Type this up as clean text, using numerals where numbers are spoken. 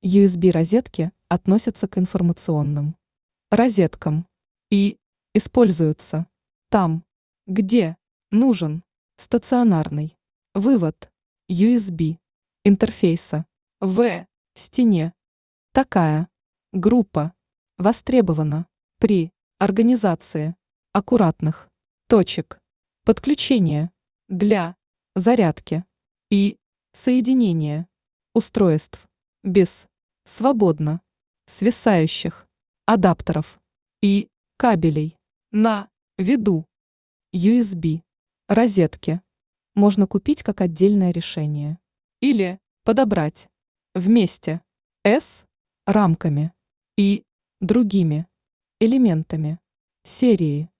USB-розетки относятся к информационным розеткам и используются там, где нужен стационарный вывод USB интерфейса в стене. Такая группа востребована при организации аккуратных точек подключения для зарядки и соединения устройств без свободно свисающих адаптеров и кабелей. На виду USB розетки можно купить как отдельное решение или подобрать вместе с рамками и другими элементами серии.